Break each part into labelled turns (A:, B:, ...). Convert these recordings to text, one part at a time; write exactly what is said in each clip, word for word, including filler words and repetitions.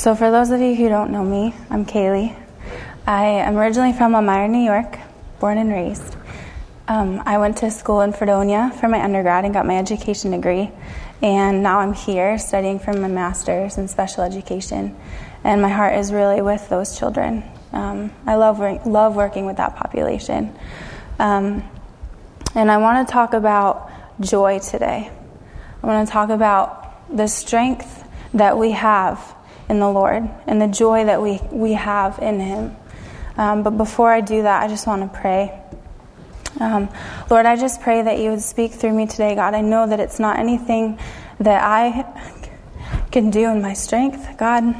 A: So for those of you who don't know me, I'm Kaylee. I am originally from Elmira, New York, born and raised. Um, I went to school in Fredonia for my undergrad and got my education degree. And now I'm here studying for my master's in special education. And my heart is really with those children. Um, I love, love working with that population. Um, and I want to talk about joy today. I want to talk about the strength that we have in the Lord and the joy that we, we have in Him. Um, but before I do that, I just want to pray. Um, Lord, I just pray that you would speak through me today, God. I know that it's not anything that I can do in my strength, God.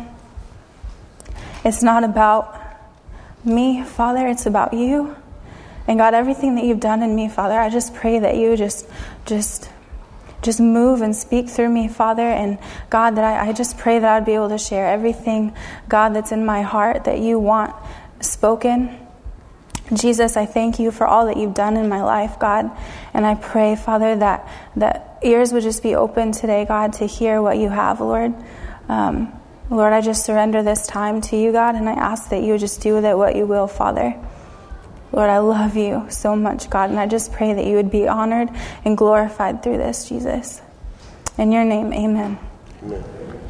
A: It's not about me, Father. It's about you. And God, everything that you've done in me, Father, I just pray that you just, just, just move and speak through me, Father. And God, that I, I just pray that I'd be able to share everything, God, that's in my heart that you want spoken. Jesus, I thank you for all that you've done in my life, God. And I pray, Father, that, that ears would just be open today, God, to hear what you have, Lord. Um, Lord, I just surrender this time to you, God, and I ask that you would just do with it what you will, Father. Lord, I love you so much, God, and I just pray that you would be honored and glorified through this, Jesus. In your name, amen. Amen.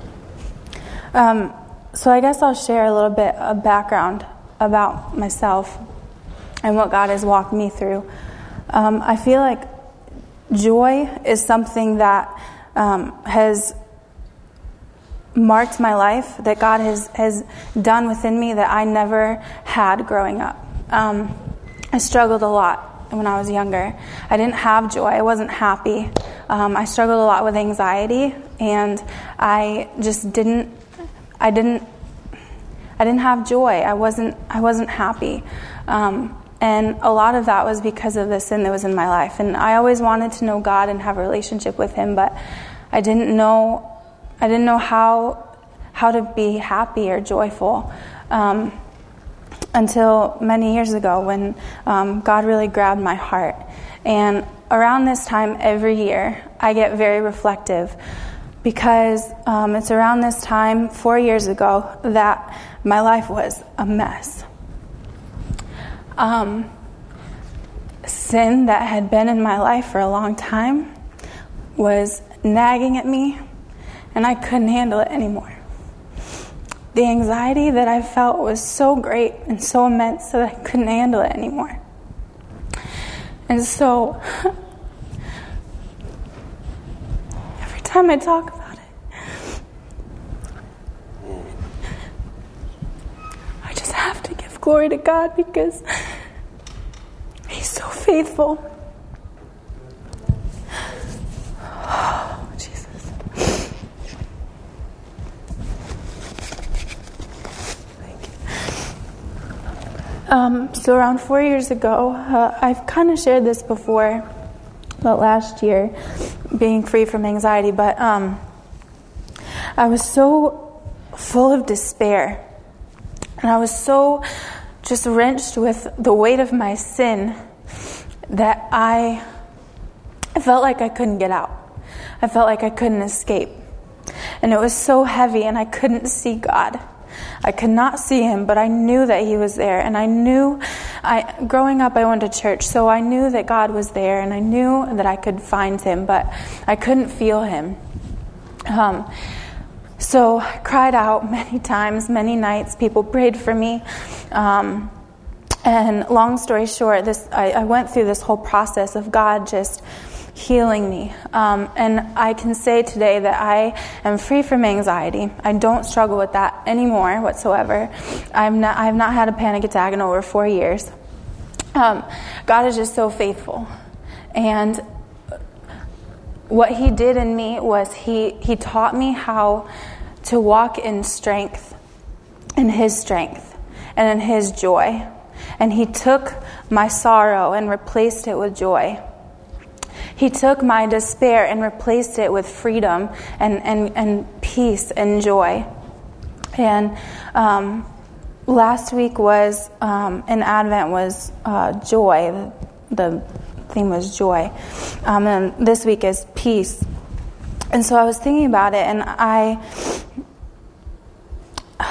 A: Um, so I guess I'll share a little bit of background about myself and what God has walked me through. Um, I feel like joy is something that um, has marked my life, that God has, has done within me that I never had growing up. Um, I struggled a lot when I was younger. I didn't have joy. I wasn't happy. Um, I struggled a lot with anxiety, and I just didn't. I didn't. I didn't have joy. I wasn't. I wasn't happy. Um, And a lot of that was because of the sin that was in my life. And I always wanted to know God and have a relationship with Him, but I didn't know I didn't know how how to be happy or joyful um, until many years ago when um, God really grabbed my heart. And around this time every year, I get very reflective because um, it's around this time, four years ago, that my life was a mess. Um, sin that had been in my life for a long time was nagging at me, and I couldn't handle it anymore. The anxiety that I felt was so great and so immense that I couldn't handle it anymore. And so, every time I talk about it, I just have to give glory to God because He's so faithful. Oh, Jesus. Thank you. Um, so around four years ago, uh, I've kind of shared this before about last year, being free from anxiety, but um, I was so full of despair. And I was so just wrenched with the weight of my sin that I, I felt like I couldn't get out. I felt like I couldn't escape. And it was so heavy, and I couldn't see God. I could not see Him, but I knew that He was there. And I knew, I growing up, I went to church, so I knew that God was there, and I knew that I could find Him, but I couldn't feel Him. Um, So I cried out many times, many nights. People prayed for me. Um, and long story short, this I, I went through this whole process of God just healing me. Um, and I can say today that I am free from anxiety. I don't struggle with that anymore whatsoever. I've not, I've not had a panic attack in over four years. Um, God is just so faithful. And what He did in me was He, he taught me how to walk in strength, in His strength, and in His joy. And He took my sorrow and replaced it with joy. He took my despair and replaced it with freedom and, and, and peace and joy. And um, last week was, um, in Advent was uh, joy. The, the theme was joy. Um, and this week is peace. And so I was thinking about it, and I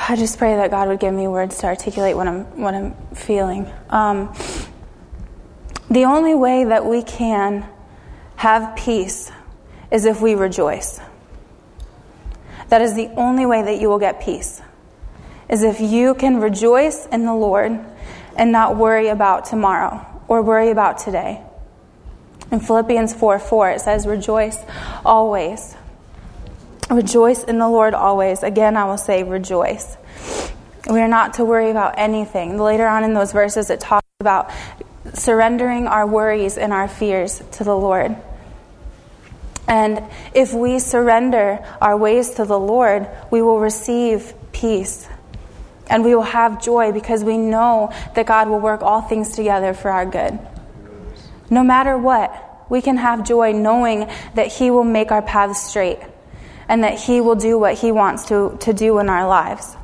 A: I just pray that God would give me words to articulate what I'm what I'm feeling. Um, the only way that we can have peace is if we rejoice. That is the only way that you will get peace, is if you can rejoice in the Lord and not worry about tomorrow or worry about today. In Philippians four four, it says, rejoice always. Rejoice in the Lord always. Again, I will say rejoice. We are not to worry about anything. Later on in those verses, it talks about surrendering our worries and our fears to the Lord. And if we surrender our ways to the Lord, we will receive peace. And we will have joy because we know that God will work all things together for our good. No matter what, we can have joy knowing that He will make our paths straight and that He will do what He wants to, to do in our lives.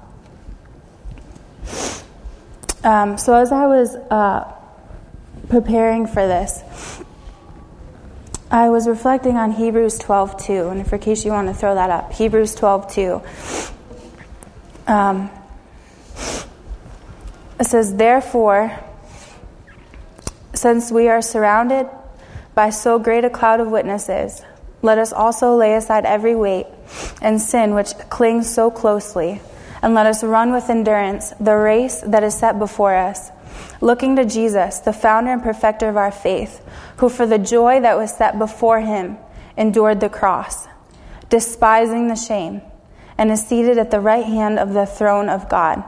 A: Um, so as I was uh, preparing for this, I was reflecting on Hebrews twelve two, and for case you want to throw that up, Hebrews twelve two. Um, it says, therefore, since we are surrounded by so great a cloud of witnesses, let us also lay aside every weight and sin which clings so closely, and let us run with endurance the race that is set before us, looking to Jesus, the founder and perfecter of our faith, who for the joy that was set before Him endured the cross, despising the shame, and is seated at the right hand of the throne of God.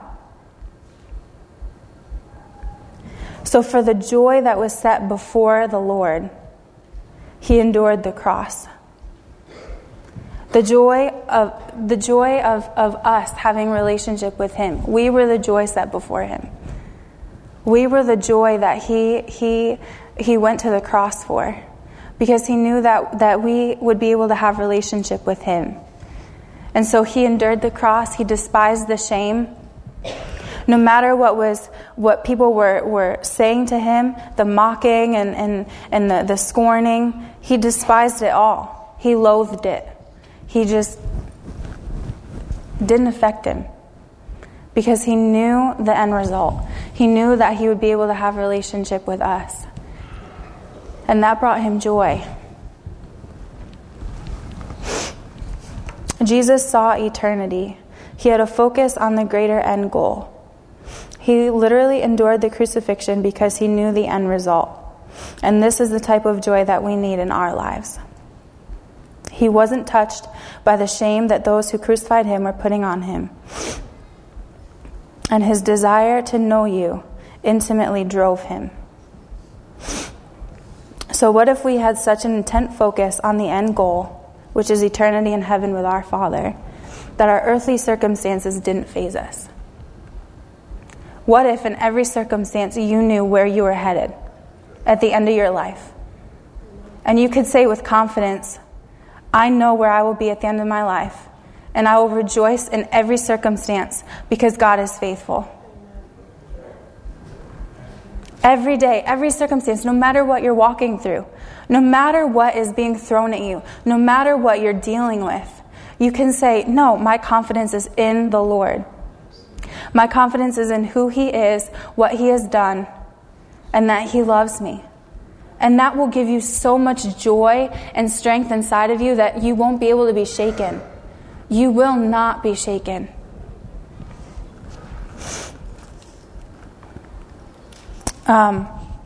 A: So for the joy that was set before the Lord, He endured the cross. The joy of the joy of, of us having relationship with Him. We were the joy set before Him. We were the joy that He He He went to the cross for, because He knew that, that we would be able to have relationship with Him. And so He endured the cross. He despised the shame. No matter what was what people were, were saying to Him, the mocking and, and, and the, the scorning, He despised it all. He loathed it. He just didn't affect Him, because He knew the end result. He knew that He would be able to have a relationship with us. And that brought Him joy. Jesus saw eternity. He had a focus on the greater end goal. He literally endured the crucifixion because He knew the end result. And this is the type of joy that we need in our lives. He wasn't touched by the shame that those who crucified Him were putting on Him. And His desire to know you intimately drove Him. So what if we had such an intent focus on the end goal, which is eternity in heaven with our Father, that our earthly circumstances didn't faze us? What if in every circumstance you knew where you were headed at the end of your life? And you could say with confidence, I know where I will be at the end of my life, and I will rejoice in every circumstance because God is faithful. Every day, every circumstance, no matter what you're walking through, no matter what is being thrown at you, no matter what you're dealing with, you can say, no, my confidence is in the Lord. My confidence is in who He is, what He has done, and that He loves me. And that will give you so much joy and strength inside of you that you won't be able to be shaken. You will not be shaken. Um,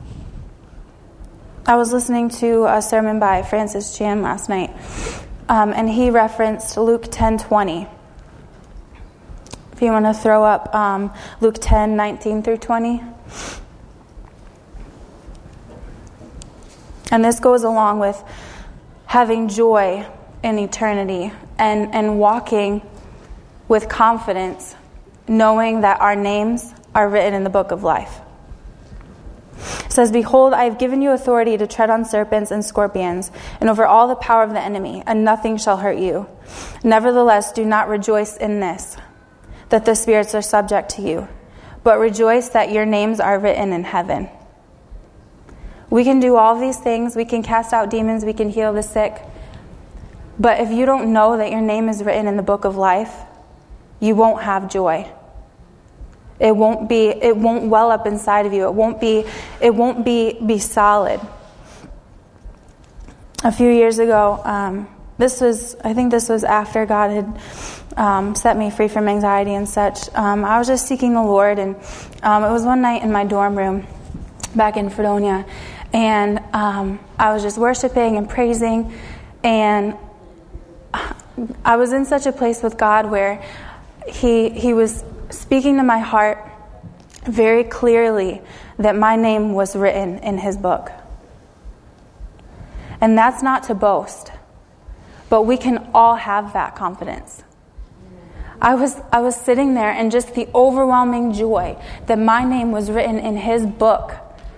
A: I was listening to a sermon by Francis Chan last night, um, and he referenced Luke ten twenty. If you want to throw up um, Luke ten nineteen through twenty. And this goes along with having joy in eternity and, and walking with confidence, knowing that our names are written in the book of life. It says, behold, I have given you authority to tread on serpents and scorpions and over all the power of the enemy, and nothing shall hurt you. Nevertheless, do not rejoice in this, that the spirits are subject to you, but rejoice that your names are written in heaven. We can do all these things. We can cast out demons. We can heal the sick. But if you don't know that your name is written in the book of life, you won't have joy. It won't be, it won't well up inside of you. It won't be, it won't be, be solid. A few years ago, um, this was, I think this was after God had um, set me free from anxiety and such. Um, I was just seeking the Lord, and um, it was one night in my dorm room back in Fredonia, and um, I was just worshiping and praising, and I was in such a place with God where He He was speaking to my heart very clearly that my name was written in His book. And that's not to boast, but we can all have that confidence. I was I was sitting there, and just the overwhelming joy that my name was written in His book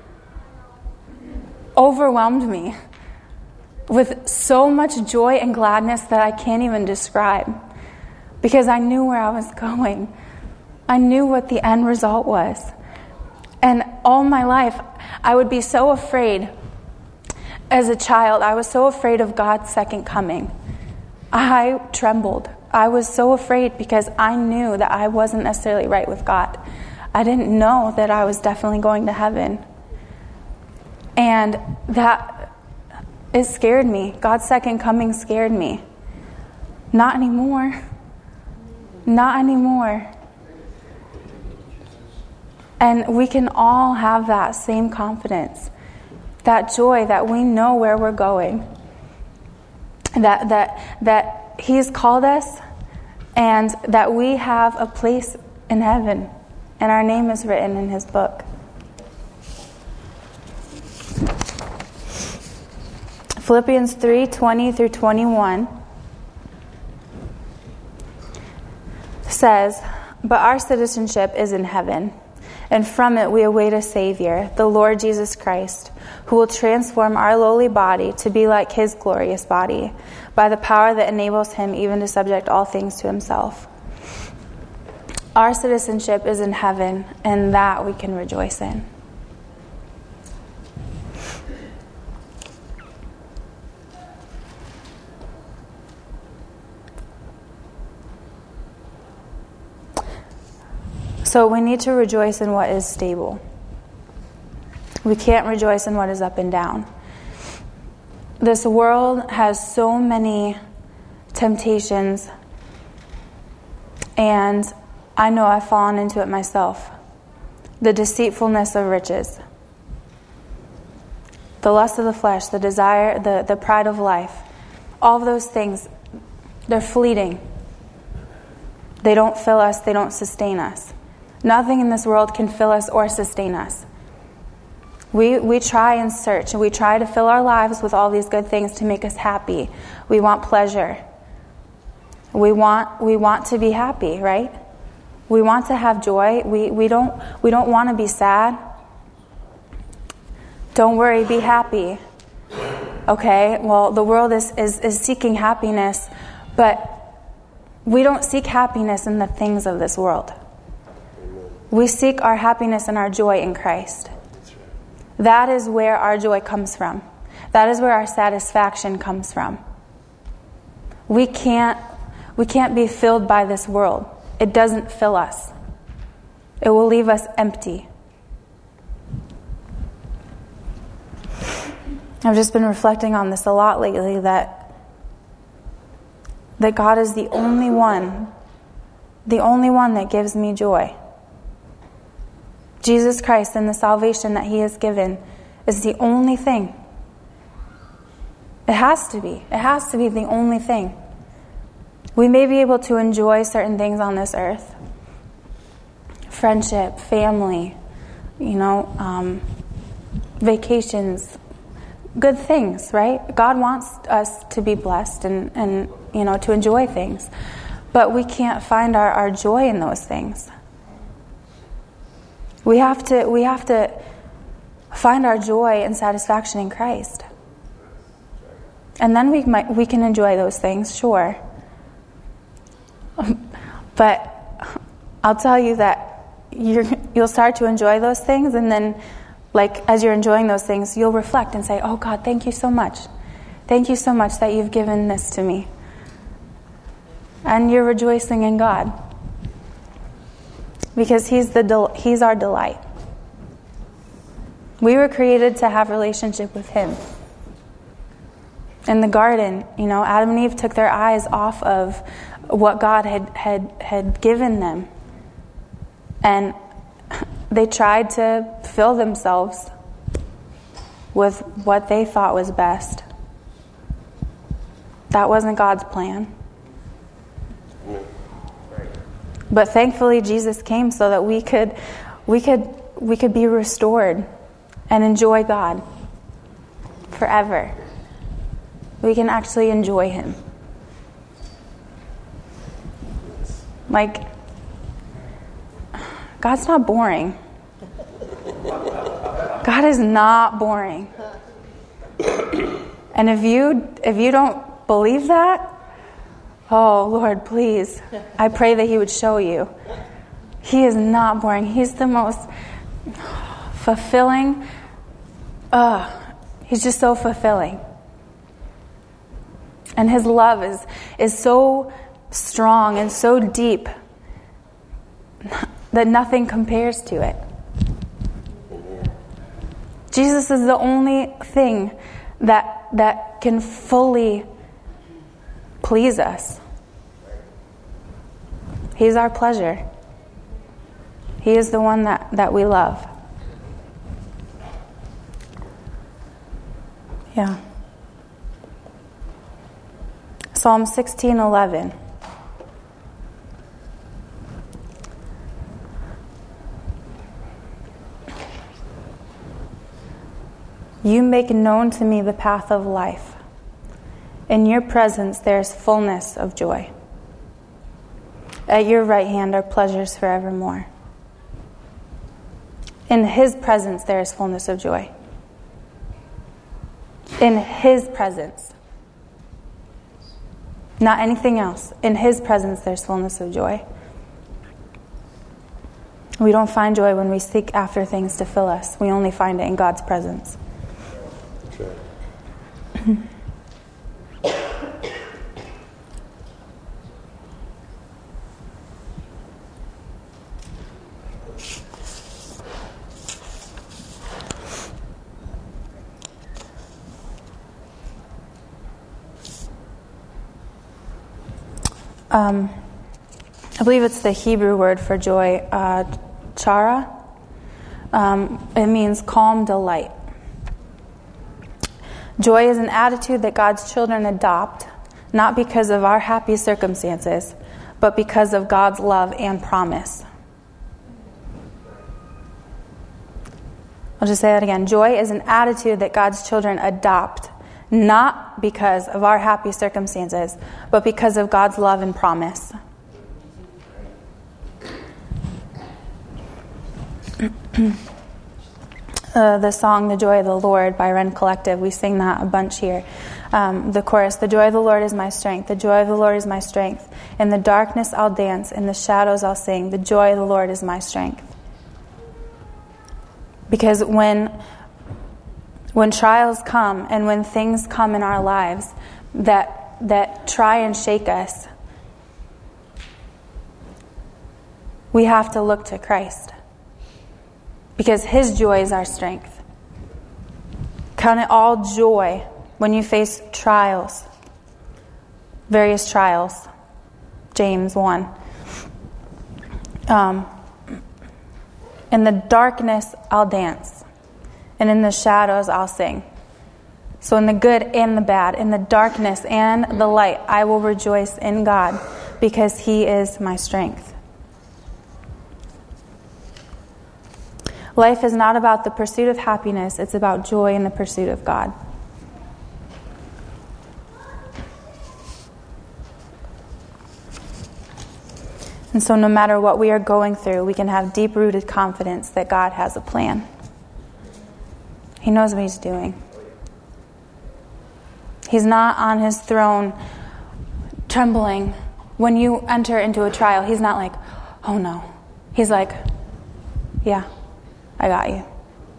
A: overwhelmed me with so much joy and gladness that I can't even describe, because I knew where I was going. I knew what the end result was. And all my life, I would be so afraid. As a child, I was so afraid of God's second coming. I trembled. I was so afraid because I knew that I wasn't necessarily right with God. I didn't know that I was definitely going to heaven. And that, it scared me. God's second coming scared me. Not anymore. Not anymore. And we can all have that same confidence. That joy that we know where we're going. That that that He's called us, and that we have a place in heaven, and our name is written in His book. Philippians three twenty through twenty-one says, "But our citizenship is in heaven, and from it we await a Savior, the Lord Jesus Christ, who will transform our lowly body to be like His glorious body, by the power that enables Him even to subject all things to Himself." Our citizenship is in heaven, and that we can rejoice in. So we need to rejoice in what is stable. We can't rejoice in what is up and down. This world has so many temptations, and I know I've fallen into it myself. The deceitfulness of riches, the lust of the flesh, the desire, the, the pride of life, all of those things, they're fleeting. They don't fill us, they don't sustain us. Nothing in this world can fill us or sustain us. We we try and search, and we try to fill our lives with all these good things to make us happy. We want pleasure. We want we want to be happy, right? We want to have joy. We we don't we don't want to be sad. Don't worry, be happy. Okay? Well, the world is, is, is seeking happiness, but we don't seek happiness in the things of this world. We seek our happiness and our joy in Christ. That is where our joy comes from. That is where our satisfaction comes from. We can't, we can't be filled by this world. It doesn't fill us. It will leave us empty. I've just been reflecting on this a lot lately, that that God is the only one, the only one that gives me joy. Jesus Christ and the salvation that He has given is the only thing. It has to be. It has to be the only thing. We may be able to enjoy certain things on this earth. Friendship, family, you know, um, vacations, good things, right? God wants us to be blessed and, and you know, to enjoy things. But we can't find our, our joy in those things. We have to we have to find our joy and satisfaction in Christ. And then we might we can enjoy those things, sure. But I'll tell you that you're, you'll start to enjoy those things, and then, like, as you're enjoying those things, you'll reflect and say, "Oh God, thank you so much. Thank you so much that you've given this to me." And you're rejoicing in God. because he's the del- he's our delight. We were created to have relationship with him. In the garden, you know, Adam and Eve took their eyes off of what God had had, had given them. And they tried to fill themselves with what they thought was best. That wasn't God's plan. But thankfully Jesus came so that we could we could we could be restored and enjoy God forever. We can actually enjoy him. Like, God's not boring. God is not boring. And if you if you don't believe that, oh Lord, please, I pray that he would show you. He is not boring. He's the most fulfilling. Uh, he's just so fulfilling. And his love is, is so strong and so deep that nothing compares to it. Jesus is the only thing that that can fully please us. He's our pleasure. He is the one that, that we love. Yeah. Psalm sixteen eleven. You make known to me the path of life. In your presence there is fullness of joy. At your right hand are pleasures forevermore. In his presence there is fullness of joy. In his presence. Not anything else. In his presence there's fullness of joy. We don't find joy when we seek after things to fill us. We only find it in God's presence. Um, I believe it's the Hebrew word for joy, uh, chara. Um, it means calm delight. Joy is an attitude that God's children adopt, not because of our happy circumstances, but because of God's love and promise. I'll just say that again. Joy is an attitude that God's children adopt, not because of our happy circumstances, but because of God's love and promise. uh, the song, The Joy of the Lord by Ren Collective, we sing that a bunch here. Um, the chorus, the joy of the Lord is my strength. The joy of the Lord is my strength. In the darkness I'll dance. In the shadows I'll sing. The joy of the Lord is my strength. Because when when trials come and when things come in our lives that that try and shake us, we have to look to Christ. Because his joy is our strength. Count it all joy when you face trials, various trials. James one. Um, in the darkness I'll dance, and in the shadows I'll sing. So in the good and the bad, in the darkness and the light, I will rejoice in God, because he is my strength. Life is not about the pursuit of happiness, it's about joy in the pursuit of God. And so no matter what we are going through, we can have deep-rooted confidence that God has a plan. He knows what he's doing. He's not on his throne trembling. When you enter into a trial, he's not like, oh no. He's like, yeah, I got you.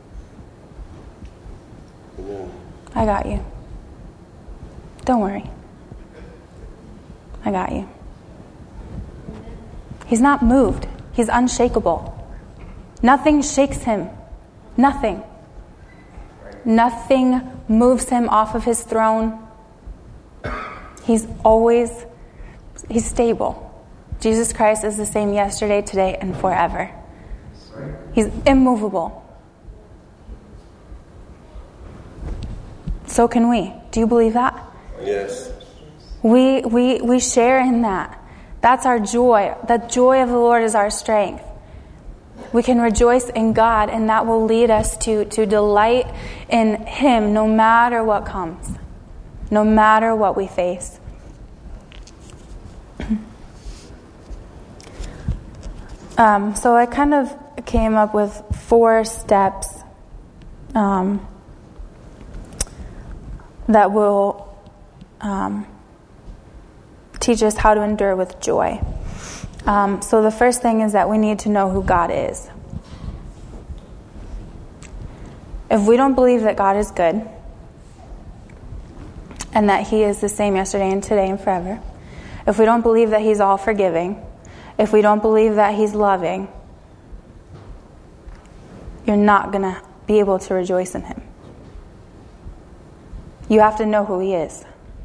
A: I got you. Don't worry. I got you. He's not moved. He's unshakable. Nothing shakes him. Nothing. Nothing moves him off of his throne. He's always, he's stable. Jesus Christ is the same yesterday, today, and forever. He's immovable. So can we. Do you believe that?
B: Yes.
A: We we we share in that. That's our joy. The joy of the Lord is our strength. We can rejoice in God, and that will lead us to, to delight in Him no matter what comes, no matter what we face. Um, so I kind of came up with four steps um, that will um, teach us how to endure with joy. Um, so the first thing is that we need to know who God is. If we don't believe that God is good and that He is the same yesterday and today and forever, if we don't believe that He's all forgiving, if we don't believe that He's loving, you're not going to be able to rejoice in Him. You have to know who He is.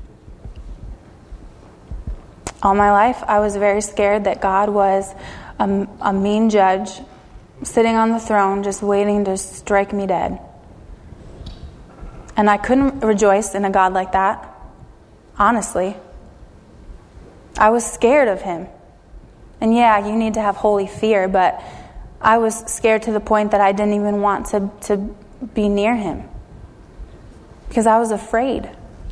A: All my life, I was very scared that God was a, a mean judge sitting on the throne just waiting to strike me dead. And I couldn't rejoice in a God like that. Honestly. I was scared of Him. And yeah, you need to have holy fear, but I was scared to the point that I didn't even want to, to be near Him. Because I was afraid.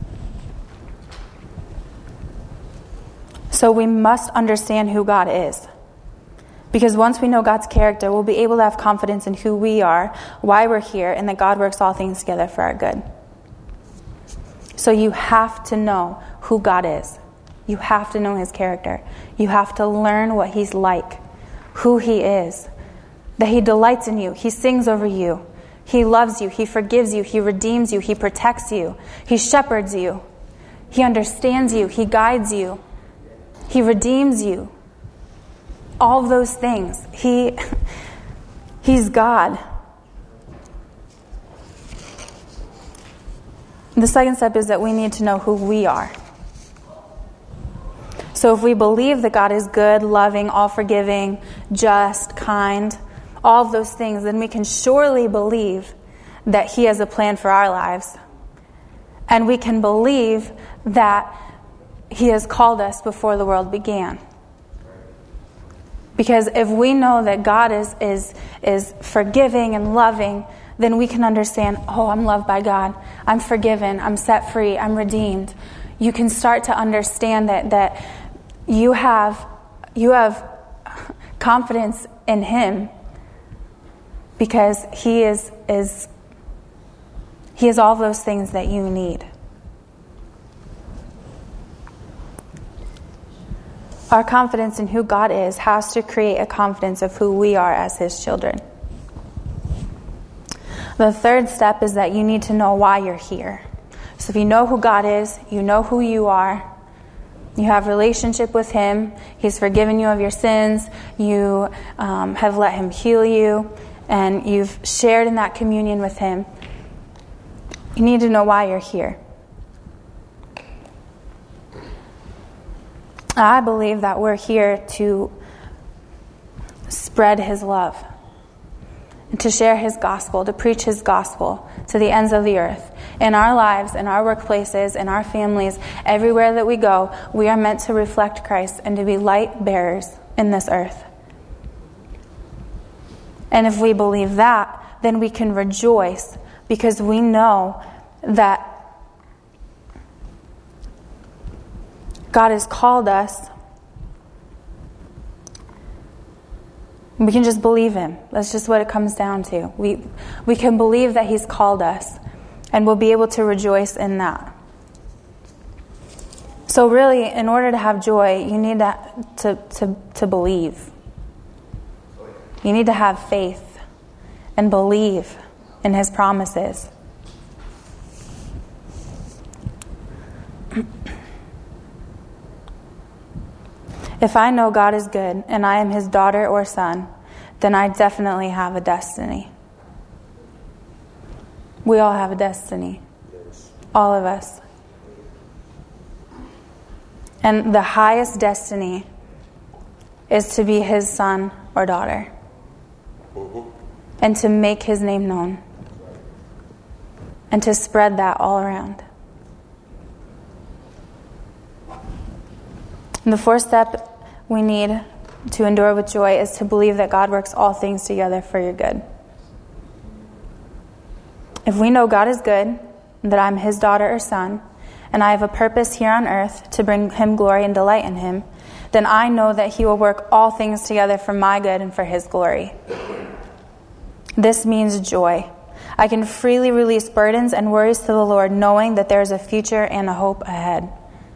A: So we must understand who God is. Because once we know God's character, we'll be able to have confidence in who we are, why we're here, and that God works all things together for our good. So you have to know who God is. You have to know His character. You have to learn what He's like, who He is, that He delights in you. He sings over you. He loves you. He forgives you. He redeems you. He protects you. He shepherds you. He understands you. He guides you. He redeems you. All of those things. He, He's God. The second step is that we need to know who we are. So if we believe that God is good, loving, all-forgiving, just, kind, all of those things, then we can surely believe that He has a plan for our lives. And we can believe that He has called us before the world began. Because if we know that God is, is, is forgiving and loving, then we can understand, oh, I'm loved by God. I'm forgiven. I'm set free. I'm redeemed. You can start to understand that, that you have, you have confidence in Him because He is, is, He is all those things that you need. Our confidence in who God is has to create a confidence of who we are as His children. The third step is that you need to know why you're here. So if you know who God is, you know who you are, you have a relationship with Him, He's forgiven you of your sins, you um, have let Him heal you, and you've shared in that communion with Him, you need to know why you're here. I believe that we're here to spread His love, and to share His gospel, to preach His gospel to the ends of the earth. In our lives, in our workplaces, in our families, everywhere that we go, we are meant to reflect Christ and to be light bearers in this earth. And if we believe that, then we can rejoice because we know that God has called us. We can just believe Him. That's just what it comes down to. We we can believe that He's called us, and we'll be able to rejoice in that. So really, in order to have joy, you need to to to, to believe. You need to have faith and believe in His promises. If I know God is good and I am his daughter or son, then I definitely have a destiny. We all have a destiny. All of us. And the highest destiny is to be his son or daughter. And to make his name known. And to spread that all around. And the fourth step we need to endure with joy is to believe that God works all things together for your good. If we know God is good, that I'm his daughter or son, and I have a purpose here on earth to bring him glory and delight in him, then I know that he will work all things together for my good and for his glory. This means joy. I can freely release burdens and worries to the Lord, knowing that there is a future and a hope ahead.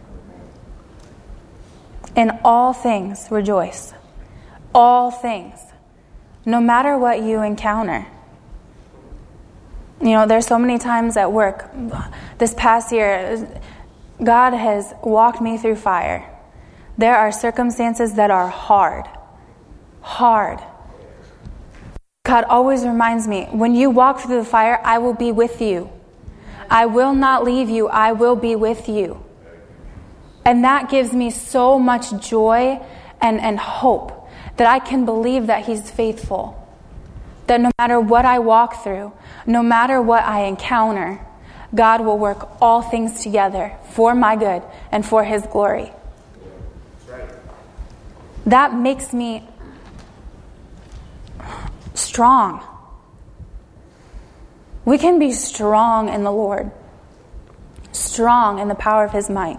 A: In all things, rejoice. All things. No matter what you encounter. You know, there's so many times at work. This past year, God has walked me through fire. There are circumstances that are hard. Hard. God always reminds me, when you walk through the fire, I will be with you. I will not leave you. I will be with you. And that gives me so much joy and, and hope that I can believe that he's faithful. That no matter what I walk through, no matter what I encounter, God will work all things together for my good and for his glory. That makes me strong. We can be strong in the Lord. Strong in the power of his might.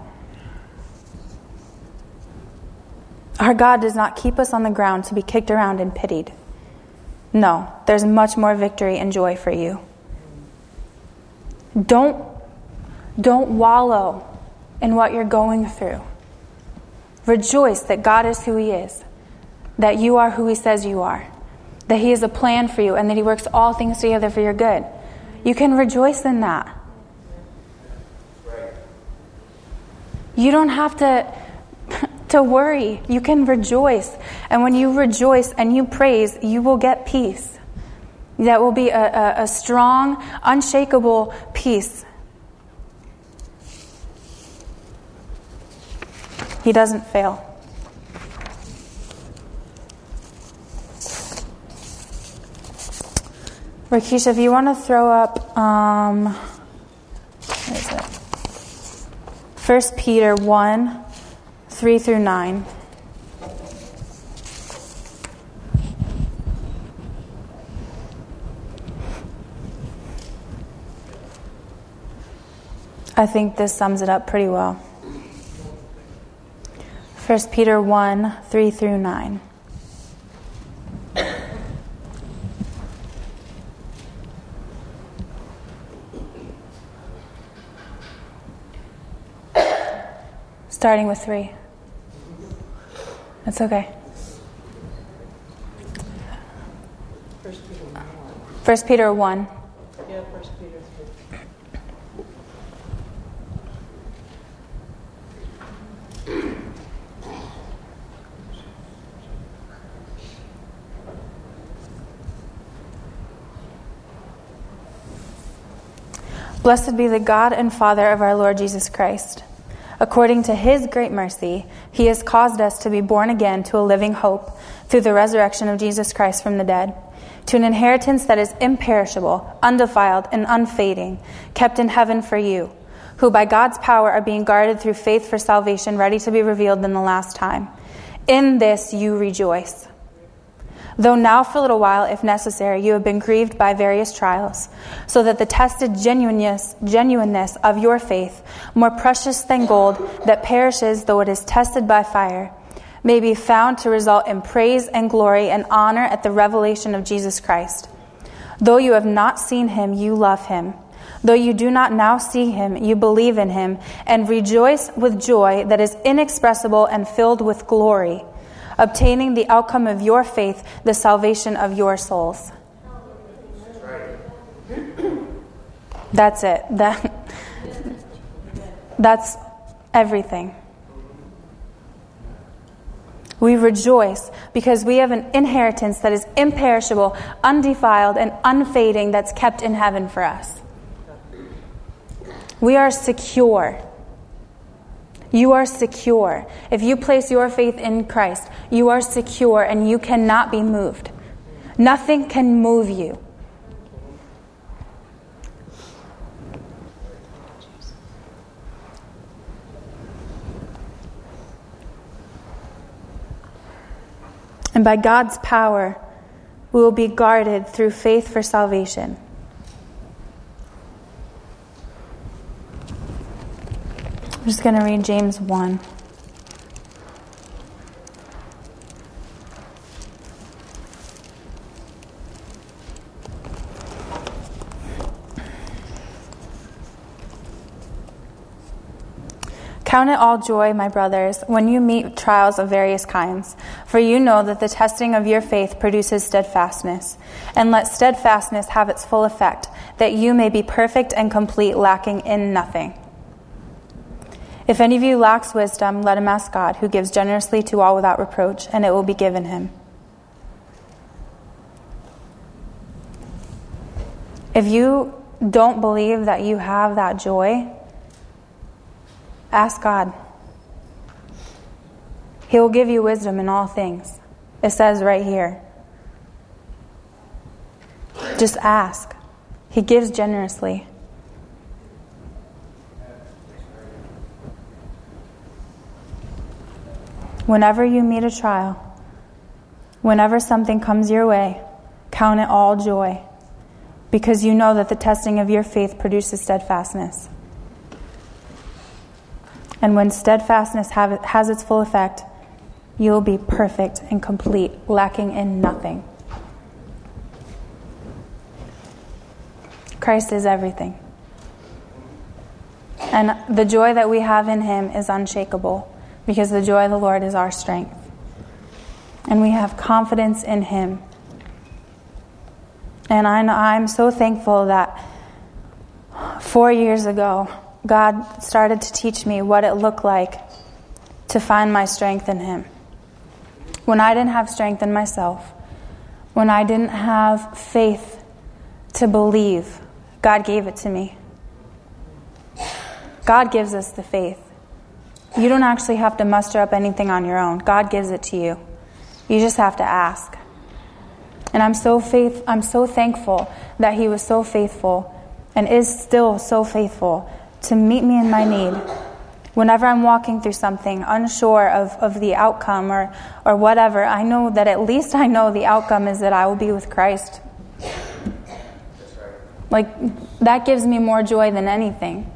A: Our God does not keep us on the ground to be kicked around and pitied. No, there's much more victory and joy for you. Don't, don't wallow in what you're going through. Rejoice that God is who he is. That you are who he says you are. That he has a plan for you and that he works all things together for your good. You can rejoice in that. You don't have to... to worry. You can rejoice. And when you rejoice and you praise, you will get peace. That will be a, a, a strong, unshakable peace. He doesn't fail. Rakisha, if you want to throw up, um, what is it? First Peter one, three through nine. I think this sums it up pretty well. First Peter one, three through nine. Starting with three. That's okay. First Peter one.
B: Yeah, First Peter three.
A: Blessed be the God and Father of our Lord Jesus Christ. According to his great mercy, he has caused us to be born again to a living hope through the resurrection of Jesus Christ from the dead, to an inheritance that is imperishable, undefiled, and unfading, kept in heaven for you, who by God's power are being guarded through faith for salvation, ready to be revealed in the last time. In this you rejoice. Though now for a little while, if necessary, you have been grieved by various trials, so that the tested genuineness, genuineness of your faith, more precious than gold that perishes though it is tested by fire, may be found to result in praise and glory and honor at the revelation of Jesus Christ. Though you have not seen him, you love him. Though you do not now see him, you believe in him, and rejoice with joy that is inexpressible and filled with glory, obtaining the outcome of your faith, the salvation of your souls. That's it. That, that's everything. We rejoice because we have an inheritance that is imperishable, undefiled, and unfading that's kept in heaven for us. We are secure. You are secure. If you place your faith in Christ, you are secure and you cannot be moved. Nothing can move you. And by God's power, we will be guarded through faith for salvation. I'm just going to read James one. Count it all joy, my brothers, when you meet trials of various kinds, for you know that the testing of your faith produces steadfastness. And let steadfastness have its full effect, that you may be perfect and complete, lacking in nothing. If any of you lacks wisdom, let him ask God, who gives generously to all without reproach, and it will be given him. If you don't believe that you have that joy, ask God. He will give you wisdom in all things. It says right here. Just ask. He gives generously. Whenever you meet a trial, whenever something comes your way, count it all joy, because you know that the testing of your faith produces steadfastness. And when steadfastness have, has its full effect, you will be perfect and complete, lacking in nothing. Christ is everything. And the joy that we have in him is unshakable, because the joy of the Lord is our strength. And we have confidence in him. And I, I'm so thankful that four years ago, God started to teach me what it looked like to find my strength in him. When I didn't have strength in myself, when I didn't have faith to believe, God gave it to me. God gives us the faith. You don't actually have to muster up anything on your own. God gives it to you. You just have to ask. And I'm so faith I'm so thankful that he was so faithful and is still so faithful to meet me in my need. Whenever I'm walking through something, unsure of, of the outcome or, or whatever, I know that at least I know the outcome is that I will be with Christ. Like, that gives me more joy than anything.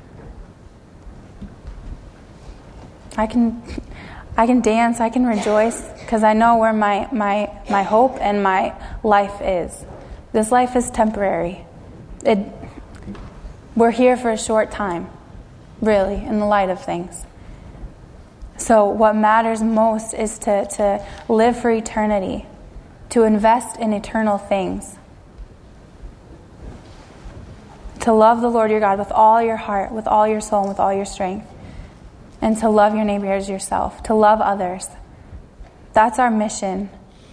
A: I can I can dance, I can rejoice, because I know where my, my, my hope and my life is. This life is temporary. It, we're here for a short time, really, in the light of things. So what matters most is to, to live for eternity, to invest in eternal things, to love the Lord your God with all your heart, with all your soul, and with all your strength. And to love your neighbor as yourself, to love others. That's our mission.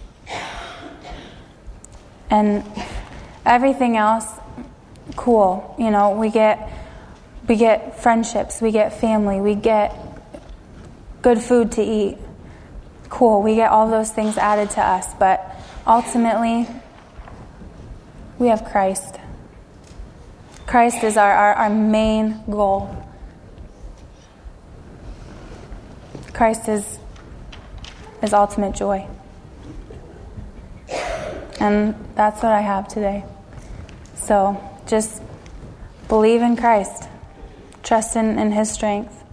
A: And everything else, cool. You know, we get we get friendships, we get family, we get good food to eat. Cool, we get all those things added to us. But ultimately, we have Christ. Christ is our, our, our main goal. Christ is, is ultimate joy. And that's what I have today. So just believe in Christ. Trust in, in his strength.